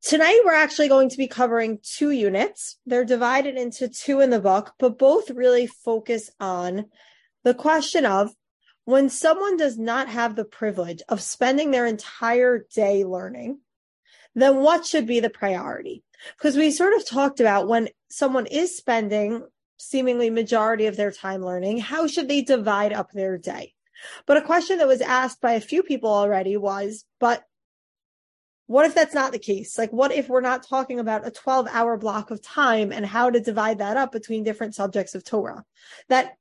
Tonight, we're actually going to be covering 2 units. They're divided into 2 in the book, but both really focus on the question of when someone does not have the privilege of spending their entire day learning, then what should be the priority? Because we sort of talked about when someone is spending seemingly majority of their time learning, how should they divide up their day? But a question that was asked by a few people already was, but what if that's not the case? Like, what if we're not talking about a 12-hour block of time and how to divide that up between different subjects of Torah? That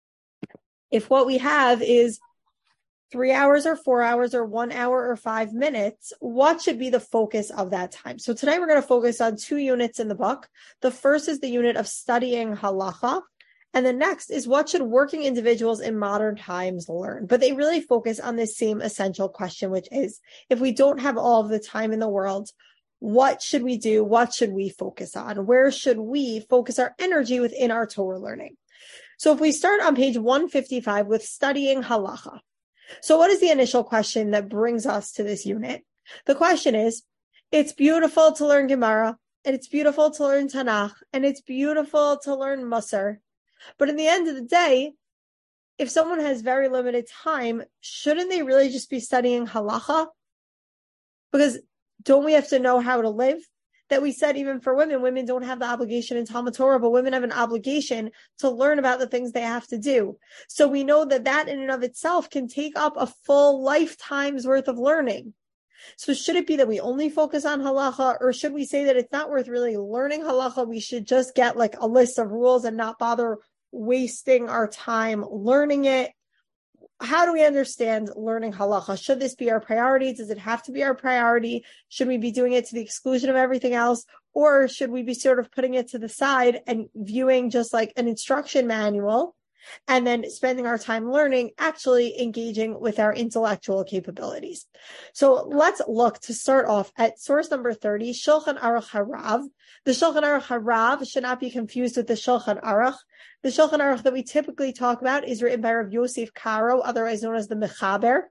if what we have is 3 hours or 4 hours or 1 hour or 5 minutes, what should be the focus of that time? So tonight we're going to focus on 2 units in the book. The first is the unit of studying halacha. And the next is what should working individuals in modern times learn? But they really focus on this same essential question, which is, if we don't have all of the time in the world, what should we do? What should we focus on? Where should we focus our energy within our Torah learning? So if we start on page 155 with studying halacha. So what is the initial question that brings us to this unit? The question is, it's beautiful to learn Gemara, and it's beautiful to learn Tanakh, and it's beautiful to learn Musar. But in the end of the day, if someone has very limited time, shouldn't they really just be studying halacha? Because don't we have to know how to live? That we said even for women don't have the obligation in Talmud Torah, but women have an obligation to learn about the things they have to do. So we know that in and of itself can take up a full lifetime's worth of learning. So should it be that we only focus on halacha, or should we say that it's not worth really learning halacha? We should just get like a list of rules and not bother wasting our time learning it. How do we understand learning halacha? Should this be our priority? Does it have to be our priority? Should we be doing it to the exclusion of everything else? Or should we be sort of putting it to the side and viewing just like an instruction manual and then spending our time learning, actually engaging with our intellectual capabilities? So let's look to start off at source number 30, Shulchan Aruch Harav. The Shulchan Aruch Harav should not be confused with the Shulchan Aruch. The Shulchan Aruch that we typically talk about is written by Rav Yosef Karo, otherwise known as the Mechaber.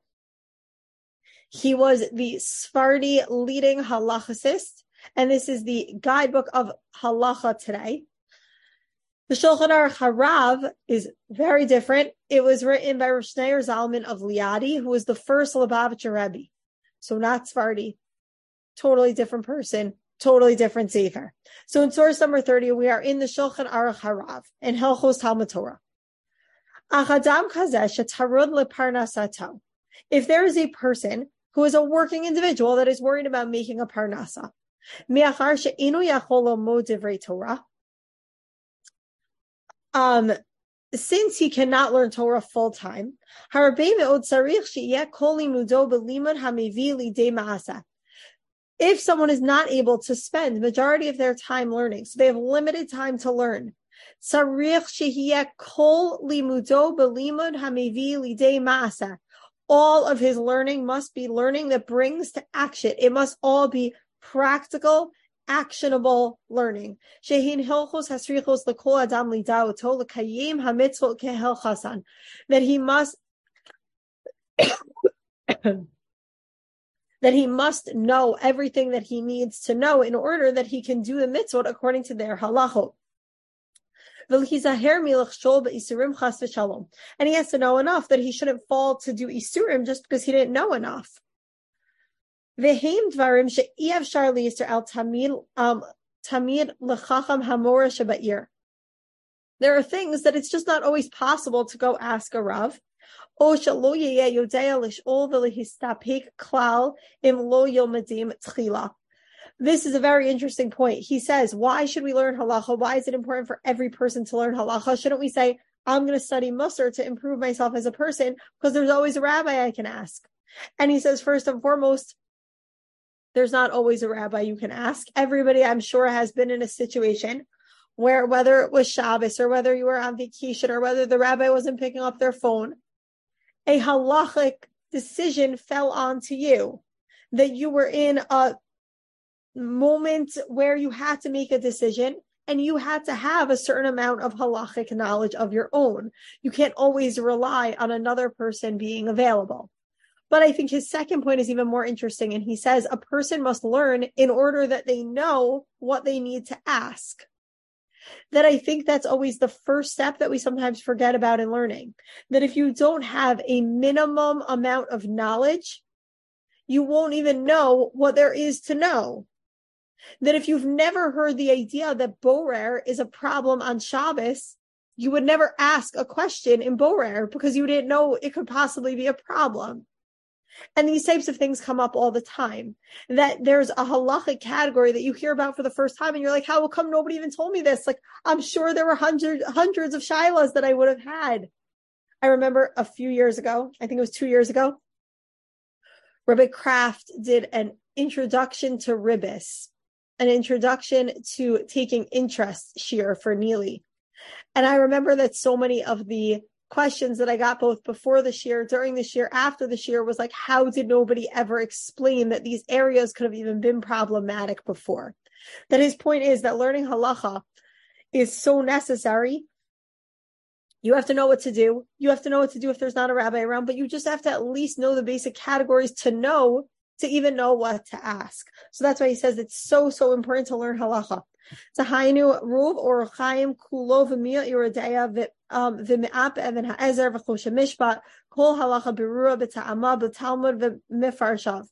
He was the Sephardi leading halachicist, and this is the guidebook of halacha today. The Shulchan Aruch Harav is very different. It was written by Rav Shneur Zalman of Liadi, who was the first Lubavitcher Rebbe. So not Sephardi, totally different person, totally different sefer. So in source number 30, we are in the Shulchan Aruch Harav in Hilchos Talmud Torah. Achadam kazesh tarud leparnasato. If there is a person who is a working individual that is worried about making a parnasa, mi'achar she'enu yachol lomod divrei Torah, since he cannot learn Torah full time, if someone is not able to spend majority of their time learning, so they have limited time to learn, all of his learning must be learning that brings to action. It must all be practical, actionable learning. That he must know everything that he needs to know in order that he can do the mitzvot according to their halachot. And he has to know enough that he shouldn't fall to do isurim just because he didn't know enough. There are things that it's just not always possible to go ask a Rav. This is a very interesting point. He says, why should we learn halacha? Why is it important for every person to learn halacha? Shouldn't we say, I'm going to study Musar to improve myself as a person because there's always a rabbi I can ask? And he says, first and foremost, there's not always a rabbi you can ask. Everybody, I'm sure, has been in a situation where, whether it was Shabbos or whether you were on vacation or whether the rabbi wasn't picking up their phone, a halachic decision fell onto you, that you were in a moment where you had to make a decision and you had to have a certain amount of halachic knowledge of your own. You can't always rely on another person being available. But I think his second point is even more interesting. And he says a person must learn in order that they know what they need to ask. That I think that's always the first step that we sometimes forget about in learning. That if you don't have a minimum amount of knowledge, you won't even know what there is to know. That if you've never heard the idea that borer is a problem on Shabbos, you would never ask a question in borer because you didn't know it could possibly be a problem. And these types of things come up all the time, that there's a halachic category that you hear about for the first time. And you're like, how come nobody even told me this? Like, I'm sure there were hundreds of shilas that I would have had. I remember a few years ago, I think it was 2 years ago, Rabbi Kraft did an introduction to Ribbis, an introduction to taking interest shiur for Neely. And I remember that so many of the questions that I got both before the shiur, during the shiur, after the shiur was like, how did nobody ever explain that these areas could have even been problematic before? That his point is that learning halacha is so necessary. You have to know what to do. You have to know what to do if there's not a rabbi around, but you just have to at least know the basic categories to even know what to ask. So that's why he says it's so important to learn halacha. Tahainu ruv or chaim kulo v'mia iradaya v'me'ap even ha'ezer v'choshe mishpat kol halacha berura b'ta'ama b'talmud v'mifarshav.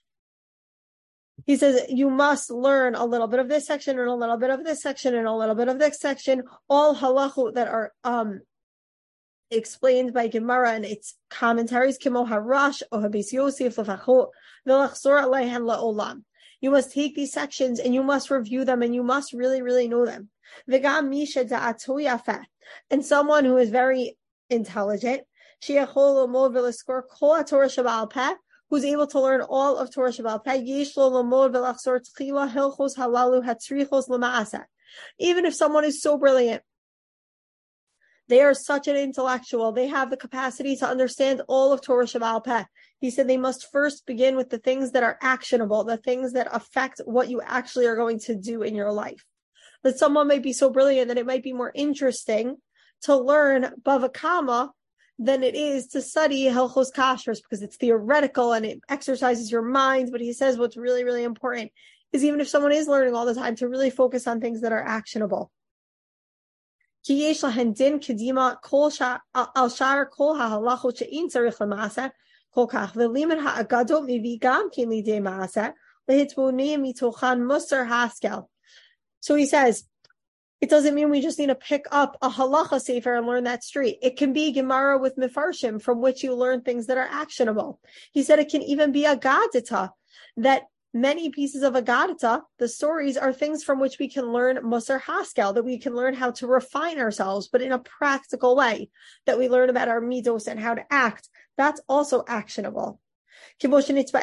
He says you must learn a little bit of this section and a little bit of this section and a little bit of this section, all halacha that are explained by Gemara and its commentaries. Kimo harash o habis Yosef lefachot v'lachzor aleihen la'olam. You must take these sections and you must review them and you must really, really know them. V'gam misha da'atu yafeh, and someone who is very intelligent, she'echol lomod v'leskor kol haTorah sheba'al peh, who's able to learn all of Torah sheba'al peh, yesh lo lomod v'lachzor tchila hilchos halalu hatzrichos l'ma'aseh. Even if someone is so brilliant, they are such an intellectual, they have the capacity to understand all of Torah sheba'al peh. He said they must first begin with the things that are actionable, the things that affect what you actually are going to do in your life. That someone might be so brilliant that it might be more interesting to learn Bava Kama than it is to study Hilchos Kashrus because it's theoretical and it exercises your mind. But he says what's really, really important is even if someone is learning all the time, to really focus on things that are actionable. Ki yesh lahen din kedima kol al shar kol ha'halachot she'in tzarich l'maaseh kol kach v'liman ha'agadot mivi gam kin lidei maaseh lehitbonei mitochan musar haskel. So he says, it doesn't mean we just need to pick up a halacha sefer and learn that straight. It can be Gemara with Mefarshim from which you learn things that are actionable. He said it can even be a Gadita, that many pieces of Agadita, the stories, are things from which we can learn Musar Haskel, that we can learn how to refine ourselves, but in a practical way, that we learn about our midos and how to act. That's also actionable. Yilmod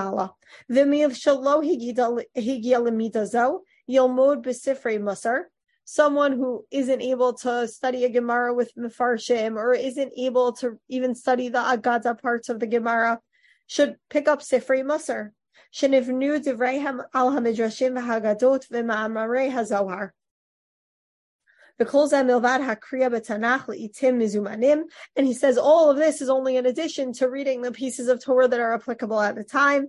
b'sifrei Musar. Someone who isn't able to study a Gemara with Mefarshim or isn't able to even study the Agada parts of the Gemara should pick up Sifrei Musar. Shenivnu divreihem al hamidrashim v'hagadot v'ma'amarei hazohar. And he says all of this is only in addition to reading the pieces of Torah that are applicable at the time.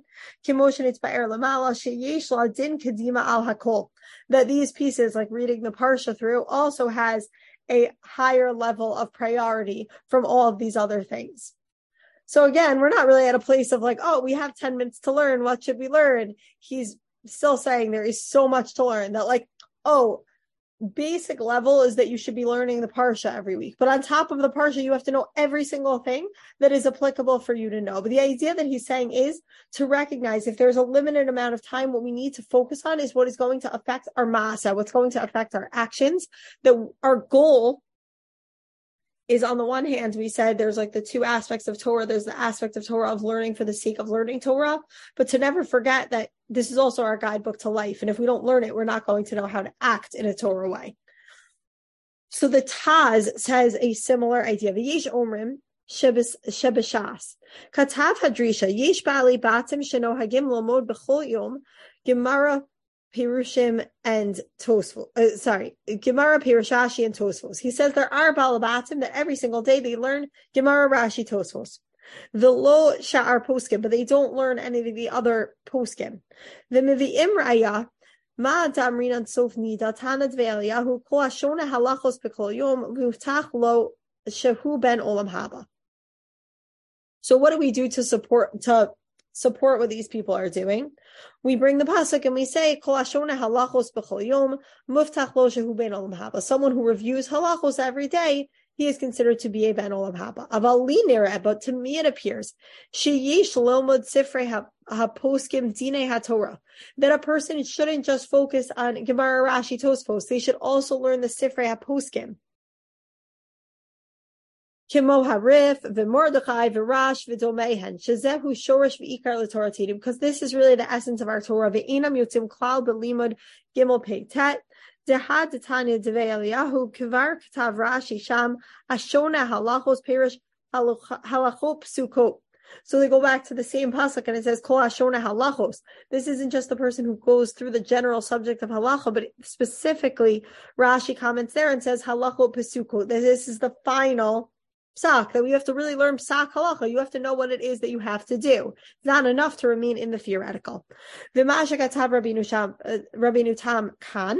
That these pieces, like reading the Parsha through, also has a higher level of priority from all of these other things. So again, we're not really at a place of like, oh, we have 10 minutes to learn. What should we learn? He's still saying there is so much to learn that like, oh, basic level is that you should be learning the Parsha every week. But on top of the Parsha, you have to know every single thing that is applicable for you to know. But the idea that he's saying is to recognize if there's a limited amount of time, what we need to focus on is what is going to affect our masa, what's going to affect our actions. That our goal is, on the one hand, we said there's like the two aspects of Torah. There's the aspect of Torah of learning for the sake of learning Torah, but to never forget that this is also our guidebook to life. And if we don't learn it, we're not going to know how to act in a Torah way. So the Taz says a similar idea. V'yesh omrim shebeshas. Katav hadrisha. Yesh ba'ali batim shenohagim lomod b'chol yom. Gemara Pirushim and Tosfos. Gemara Pirushashi and Tosfos. He says there are balabatim that every single day they learn Gemara, Rashi, Tosfos. The lo sha'ar poskim, but they don't learn any of the other poskim. The mivi'im raya, ma damrinan sof nida tanad ve'eliyahu ko ashona halachos b'kol yom v'uftach lo shehu ben olam haba. So what do we do to support what these people are doing? We bring the pasuk and we say kol ashona halachos b'chol yom muftach lo shehu ben olam haba. Someone who reviews halachos every day, he is considered to be a ben olam haba. Aval li nireh, but to me it appears sheyesh lomod sifrei haposkim dinei haTorah, that a person shouldn't just focus on Gemara, Rashi, Tosfos. They should also learn the sifrei haposkim. Kimo Harif, V'Mordechai, V'Rash, V'Domehen, Shezehu Shorish V'Ikar L'Torah Tidim, because this is really the essence of our Torah. V'Einam Yotzim Klal B'Limud Gimel Pei Tet, Dehad Tanya Devei Eliyahu, Kvar Katav Rashi Sham, Ashona Halachos Perish Halachot Psukot. So they go back to the same pasuk and it says Kol Ashona Halachos. This isn't just the person who goes through the general subject of halacha, but specifically Rashi comments there and says Halachot Psukot. This is the final psak, that we have to really learn psak halacha. You have to know what it is that you have to do. It's not enough to remain in the theoretical. Rabbeinu Tam Khan.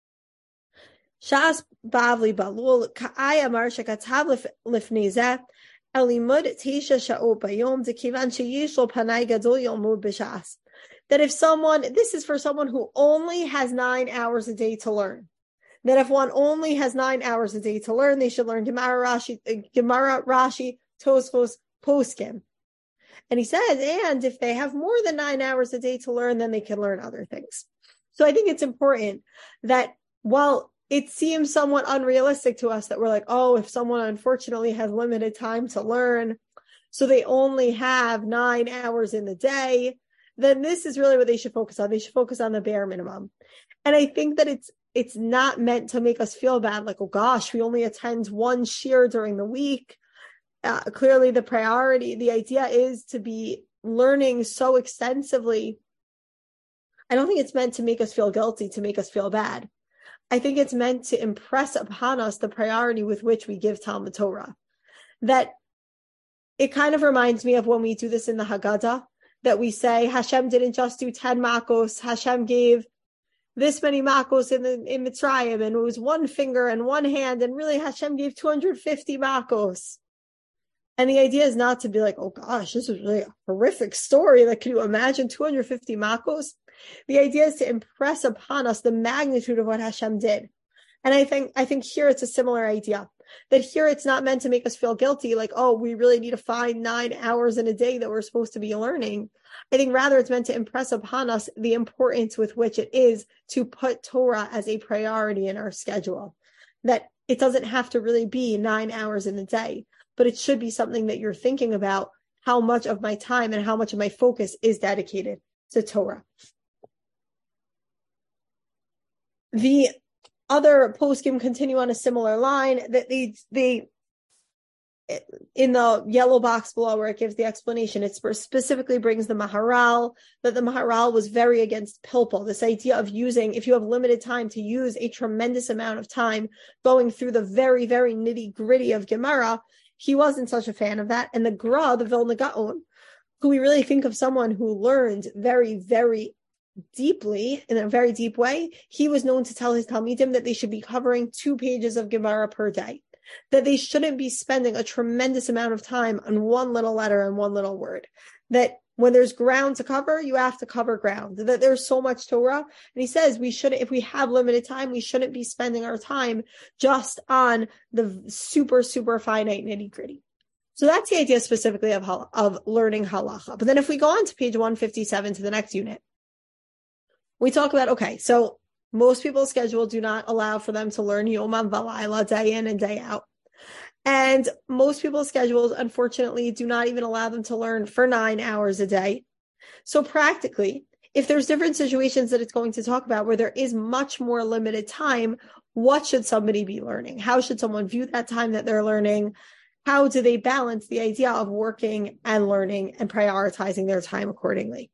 Shas Bavli Balul Ka'ay Amar Shekatav Lifnei Zeh Elimud Tisha Sha'ot Bayom Dekivan Sheyishlo Panay Gadol Yomud B'Shas. That if someone, this is for someone who only has 9 hours a day to learn. That if one only has 9 hours a day to learn, they should learn Gemara, Rashi, Tosfos, Poskim. And he says, and if they have more than 9 hours a day to learn, then they can learn other things. So I think it's important that while it seems somewhat unrealistic to us that we're like, oh, if someone unfortunately has limited time to learn, so they only have 9 hours in the day, then this is really what they should focus on. They should focus on the bare minimum. And I think that it's not meant to make us feel bad, like, oh gosh, we only attend one shiur during the week. Clearly the priority, the idea is to be learning so extensively. I don't think it's meant to make us feel guilty, to make us feel bad. I think it's meant to impress upon us the priority with which we give Talmud Torah. That it kind of reminds me of when we do this in the Haggadah, that we say Hashem didn't just do 10 makos, Hashem gave this many makos in Mitzrayim, and it was one finger and one hand, and really Hashem gave 250 makos. And the idea is not to be like, oh gosh, this is really a horrific story. Like, can you imagine 250 makos? The idea is to impress upon us the magnitude of what Hashem did. And I think here it's a similar idea. That here it's not meant to make us feel guilty, like, oh, we really need to find 9 hours in a day that we're supposed to be learning. I think rather it's meant to impress upon us the importance with which it is to put Torah as a priority in our schedule. That it doesn't have to really be 9 hours in a day, but it should be something that you're thinking about, how much of my time and how much of my focus is dedicated to Torah. The other poskim continue on a similar line, that they in the yellow box below where it gives the explanation, it specifically brings the Maharal, that the Maharal was very against pilpul, this idea of using, if you have limited time, to use a tremendous amount of time going through the very, very nitty gritty of Gemara. He wasn't such a fan of that. And the Gra, the Vilna Gaon, who we really think of someone who learned very, very deeply, in a very deep way, he was known to tell his Talmidim that they should be covering 2 pages of Gemara per day, that they shouldn't be spending a tremendous amount of time on one little letter and one little word, that when there's ground to cover, you have to cover ground, that there's so much Torah. And he says we shouldn't, if we have limited time, we shouldn't be spending our time just on the super, super finite nitty gritty. So that's the idea specifically of learning halacha. But then if we go on to page 157 to the next unit, we talk about, okay, so most people's schedule do not allow for them to learn Yomam V'Layla day in and day out. And most people's schedules, unfortunately, do not even allow them to learn for 9 hours a day. So practically, if there's different situations that it's going to talk about where there is much more limited time, what should somebody be learning? How should someone view that time that they're learning? How do they balance the idea of working and learning and prioritizing their time accordingly?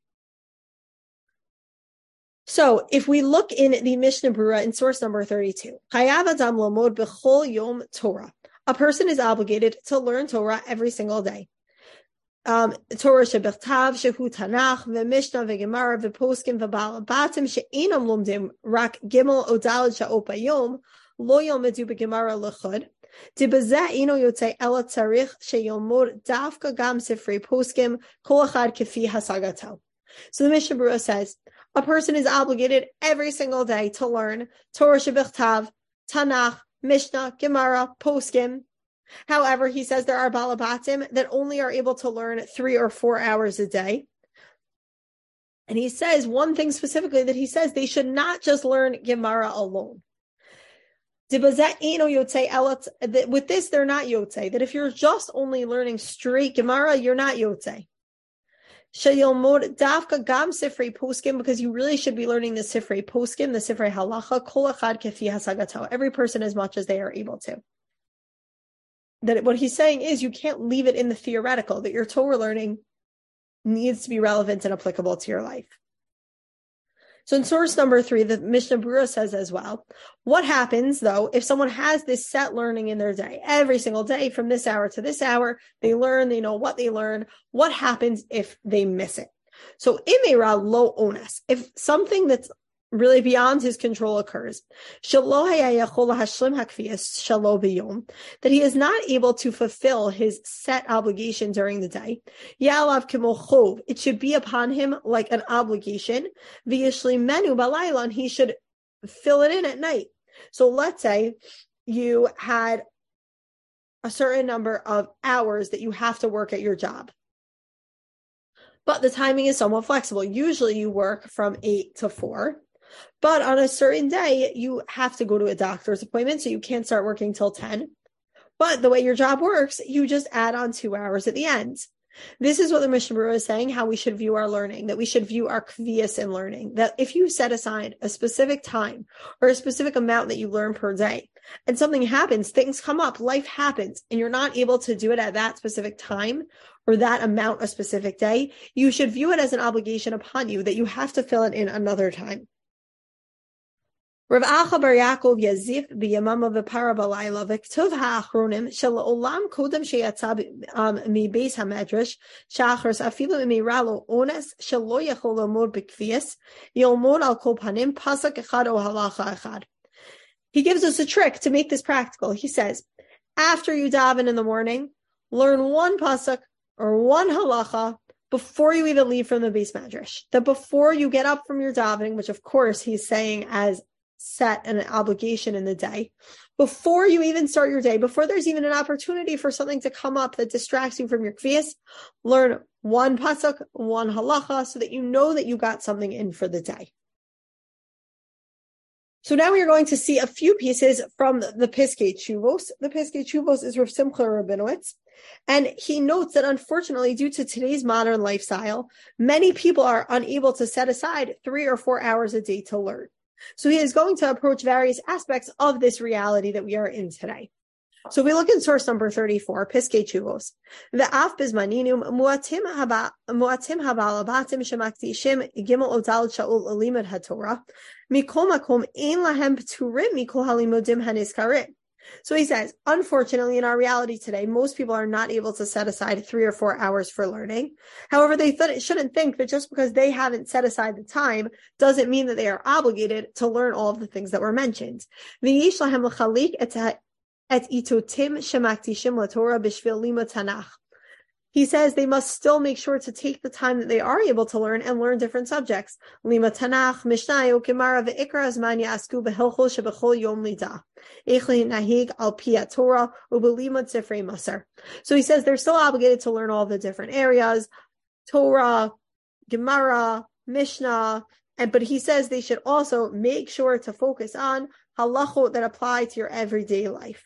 So if we look in the Mishnah Berurah in source number 32, Chayav Adam Lomod B'chol Yom Torah. A person is obligated to learn Torah every single day. Torah shebichtav shehu Tanach v'Mishnah v'Gemara v'Poskim v'Balabatim she'enam lomdim rak gimel odalad sha'ot bayom lo yilmedu b'Gemara l'chud dibazeh eno yotzei ela tzarich sheyilmod dafka gam sifrei poskim kol echad kefi hasagato. So the Mishnah Berurah says a person is obligated every single day to learn Torah shebichtav, Tanach, Mishnah, Gemara, Poskim. However, he says there are balabatim that only are able to learn 3 or 4 hours a day. And he says one thing specifically that he says they should not just learn Gemara alone. With this, they're not yotzei. That if you're just only learning straight Gemara, you're not yotzei. Sheyilmod dafka gam sifrei poskim, because you really should be learning the sifrei poskim, the sifrei halacha, kol echad kefi hasagato. Every person as much as they are able to. That what he's saying is you can't leave it in the theoretical, that your Torah learning needs to be relevant and applicable to your life. So in source number 3, the Mishnah Berurah says as well, what happens though if someone has this set learning in their day? Every single day from this hour to this hour, they learn, they know what they learn. What happens if they miss it? So imera lo onas, if something that's really beyond his control occurs, that he is not able to fulfill his set obligation during the day, it should be upon him like an obligation, and he should fill it in at night. So let's say you had a certain number of hours that you have to work at your job, but the timing is somewhat flexible. Usually you work from 8 to 4. But on a certain day, you have to go to a doctor's appointment, so you can't start working till 10. But the way your job works, you just add on 2 hours at the end. This is what the Mishnah Berurah is saying, how we should view our learning, that we should view our kviyas in learning, that if you set aside a specific time or a specific amount that you learn per day, and something happens, things come up, life happens, and you're not able to do it at that specific time or that amount a specific day, you should view it as an obligation upon you that you have to fill it in another time. Rav Acha bar Yaakov Yazif b'yamama v'para b'layla v'ktuv ha'achronim shel'olam kodem sheyatza mibeis hamedrash shachars afilu imira lo ones shelo yachol lomod b'kviyas yolmod al kol panim pasak echad o halacha echad. He gives us a trick to make this practical. He says, after you daven in the morning, learn one pasuk or one halacha before you even leave from the beis medrash. That before you get up from your davening, which of course he's saying as set an obligation in the day, before you even start your day, before there's even an opportunity for something to come up that distracts you from your kviyas, learn one pasuk, one halacha, so that you know that you got something in for the day. So now we are going to see a few pieces from the Piskei Teshuvos. The Piskei Teshuvos is Rav Simcha Rabinowitz, and he notes that unfortunately, due to today's modern lifestyle, many people are unable to set aside 3 or 4 hours a day to learn. So he is going to approach various aspects of this reality that we are in today. So we look in source number 34, Piskei Teshuvos. Ve'af bizmaninum muatim habalabatim shemaktishim gimel odal sha'ul alimad haTorah mikol makom ein lahem pturim mikol halimodim hanizkarim. So he says, unfortunately, in our reality today, most people are not able to set aside 3 or 4 hours for learning. However, they shouldn't think that just because they haven't set aside the time doesn't mean that they are obligated to learn all of the things that were mentioned. Et itotim shemaktishim laTorah b'shvil limud Tanach. He says they must still make sure to take the time that they are able to learn and learn different subjects. Limud Tanach, Mishnah, Gemara, ve'ikra azman ya'asku b'hilchos shebechol yom lidah. Echli nahig al pi Torah u'belimud sifrei Musar. So he says they're still obligated to learn all the different areas, Torah, Gemara, Mishnah, but he says they should also make sure to focus on halachot that apply to your everyday life.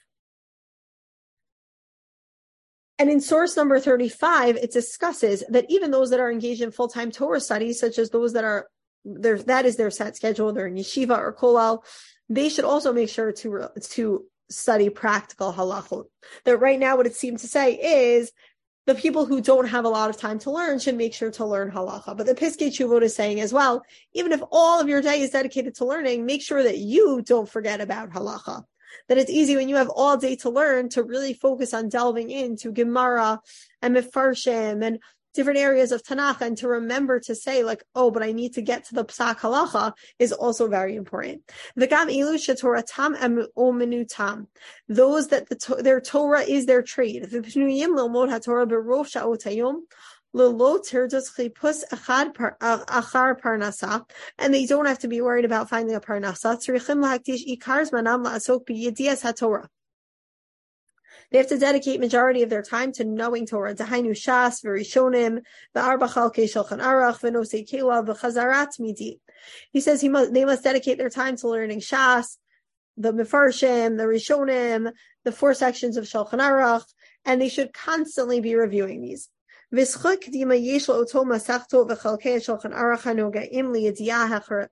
And in source number 35, it discusses that even those that are engaged in full-time Torah studies, such as those that are that is their set schedule, they're in yeshiva or kollel, they should also make sure to study practical halachot. That right now, what it seems to say is the people who don't have a lot of time to learn should make sure to learn halacha. But the Piskei Teshuvot is saying as well, even if all of your day is dedicated to learning, make sure that you don't forget about halacha. That it's easy when you have all day to learn to really focus on delving into Gemara and Mefarshim and different areas of Tanakh, and to remember to say like, oh, but I need to get to the Psak Halacha is also very important. V'gam ilu shetoratam omenutam, those that their Torah is their trade. V'pnuyim lilmod haTorah berov sha'ot hayom lilo tirdas chipus achar parnasa, and they don't have to be worried about finding a parnasa. Tzrichim lahaktish ikar zmanam la'asok b'yedias haTorah. They have to dedicate majority of their time to knowing Torah. Dahainu Shas, V'Rishonim, V'Arba Chalkei Shulchan Aruch, V'Nosei Kela, V'Chazarat Midi. He says they must dedicate their time to learning Shas, the Mefarshim, the Rishonim, the 4 sections of Shulchan Aruch, and they should constantly be reviewing these. V'Schuk Dima Yesh L'Oto Masachto V'Chalkei Shulchan Aruch HaNogaim L'Yediyah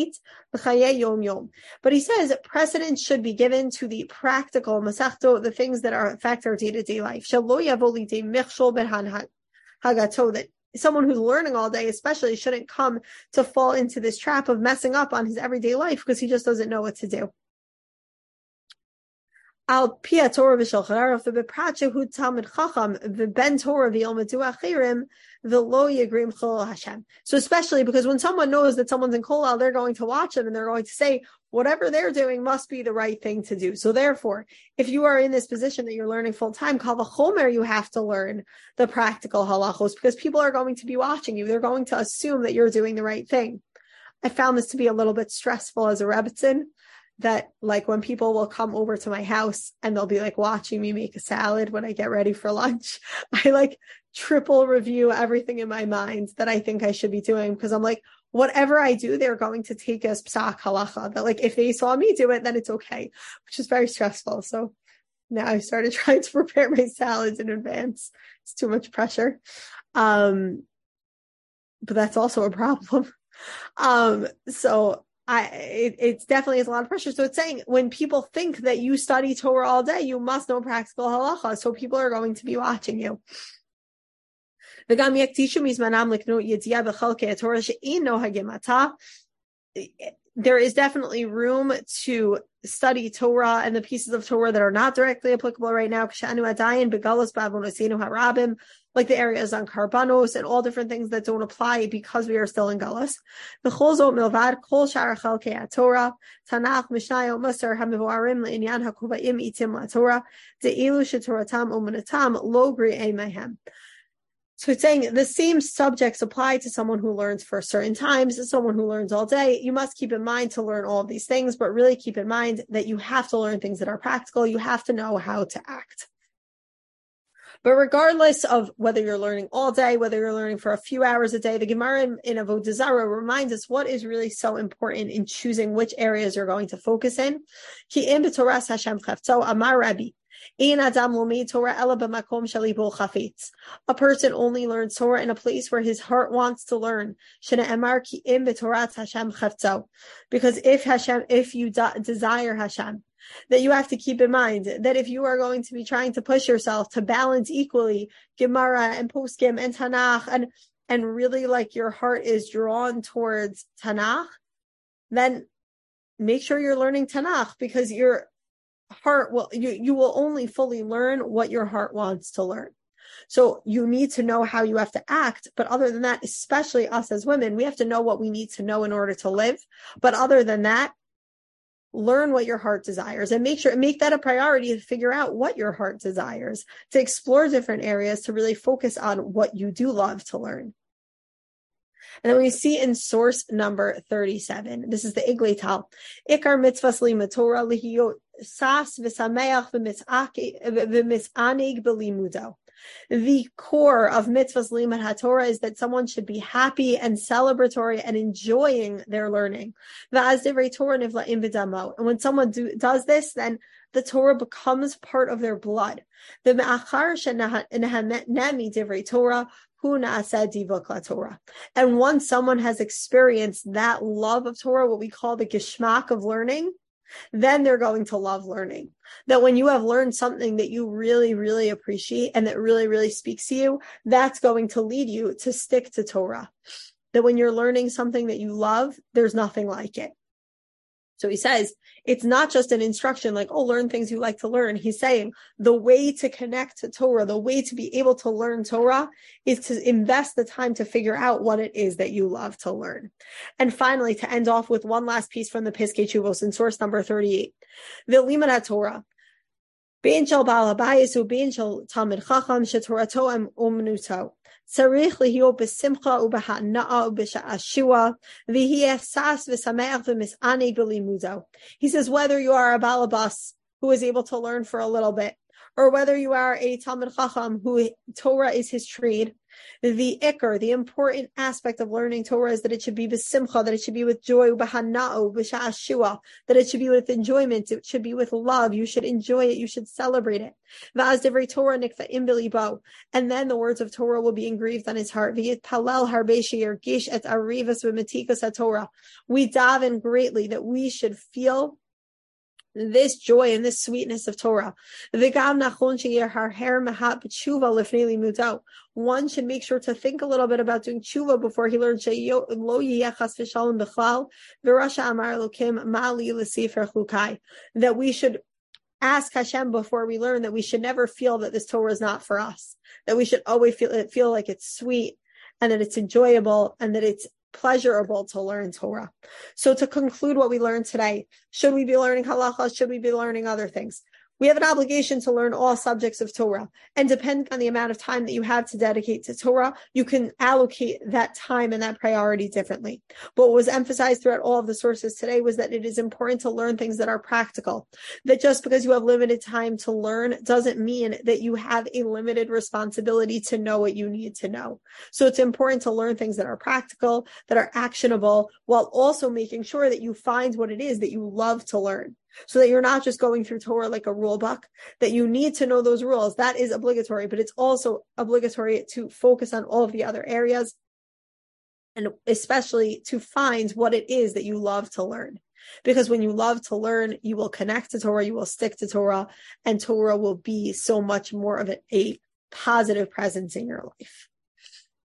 But he says precedence should be given to the practical masachto, the things that affect our day-to-day life. That someone who's learning all day especially shouldn't come to fall into this trap of messing up on his everyday life because he just doesn't know what to do. Al pia Torah v'Shulchan Aruch v'bepracha hu Talmid Chacham v'ben Torah v'yilmadu achirim v'lo yagrim chol Hashem. So especially because when someone knows that someone's in kollel, they're going to watch them and they're going to say whatever they're doing must be the right thing to do. So therefore, if you are in this position that you're learning full time, kal v'chomer, you have to learn the practical halachos because people are going to be watching you. They're going to assume that you're doing the right thing. I found this to be a little bit stressful as a Rebbetzin, that like when people will come over to my house and they'll be like watching me make a salad when I get ready for lunch, I like triple review everything in my mind that I think I should be doing, because I'm like, whatever I do, they're going to take as psak halacha, that like if they saw me do it, then it's okay, which is very stressful. So now I started trying to prepare my salads in advance. It's too much pressure. But that's also a problem. It's definitely is a lot of pressure. So it's saying when people think that you study Torah all day, you must know practical halacha. So people are going to be watching you. There is definitely room to study Torah and the pieces of Torah that are not directly applicable right now, like the areas on karbanos and all different things that don't apply because we are still in galus. So it's saying the same subjects apply to someone who learns for certain times, someone who learns all day. You must keep in mind to learn all of these things, but really keep in mind that you have to learn things that are practical. You have to know how to act. But regardless of whether you're learning all day, whether you're learning for a few hours a day, the Gemara in Avodah Zarah reminds us what is really so important in choosing which areas you're going to focus in. Ki im b'toras Hashem chafetzo amar Rabbi. A person only learns Torah in a place where his heart wants to learn. Because if you desire Hashem, that you have to keep in mind that if you are going to be trying to push yourself to balance equally Gemara and Poskim and Tanakh and really like your heart is drawn towards Tanakh, then make sure you're learning Tanakh, because your heart will, you will only fully learn what your heart wants to learn. So you need to know how you have to act. But other than that, especially us as women, we have to know what we need to know in order to live. But other than that, learn what your heart desires and make that a priority to figure out what your heart desires, to explore different areas, to really focus on what you do love to learn. And then we see in source number 37, this is the Iglei Tal, Ikar mitzvahs limud Torah lihiyot sas v'sameach v'misanig b'limudo. The core of mitzvahs limud HaTorah is that someone should be happy and celebratory and enjoying their learning. V'az divrei Torah nivla'im b'damo. And when someone does this, then the Torah becomes part of their blood. V'me'achar shenahanemi divrei Torah, and once someone has experienced that love of Torah, what we call the geschmack of learning, then they're going to love learning. That when you have learned something that you really, really appreciate and that really, really speaks to you, that's going to lead you to stick to Torah. That when you're learning something that you love, there's nothing like it. So he says, it's not just an instruction like, oh, learn things you like to learn. He's saying the way to connect to Torah, the way to be able to learn Torah is to invest the time to figure out what it is that you love to learn. And finally, to end off with one last piece from the Piskei Teshuvos in source number 38, V'limud Torah. Bein shel Baal Habayis ubein shel Talmid Chacham shetorato umnuto. Tzarich lihiyot b'simcha ub'ha'na'a ub'sha'ashua v'hiyeh sas v'sameach v'mis'anig b'limudo. He says, whether you are a balabas who is able to learn for a little bit, or whether you are a Talmid Chacham who Torah is his trade, the ikar, the important aspect of learning Torah is that it should be b'simcha, that it should be with joy, ub'hana'u, b'sha'ashua, that it should be with enjoyment, it should be with love, you should enjoy it, you should celebrate it. V'az divrei Torah nikfa'im b'libo, and then the words of Torah will be engraved on his heart. V'yitpalel harbei sheyargish et arivas v'metikas haTorah. We daven greatly that we should feel this joy and this sweetness of Torah. One should make sure to think a little bit about doing tshuva before he learns that we should ask Hashem before we learn, that we should never feel that this Torah is not for us, that we should always feel like it's sweet and that it's enjoyable and that it's pleasurable to learn Torah. So to conclude what we learned today, should we be learning halacha? Should we be learning other things? We have an obligation to learn all subjects of Torah, and depending on the amount of time that you have to dedicate to Torah, you can allocate that time and that priority differently. But what was emphasized throughout all of the sources today was that it is important to learn things that are practical, that just because you have limited time to learn doesn't mean that you have a limited responsibility to know what you need to know. So it's important to learn things that are practical, that are actionable, while also making sure that you find what it is that you love to learn. So that you're not just going through Torah like a rule book, that you need to know those rules. That is obligatory, but it's also obligatory to focus on all of the other areas, and especially to find what it is that you love to learn. Because when you love to learn, you will connect to Torah, you will stick to Torah, and Torah will be so much more of a positive presence in your life.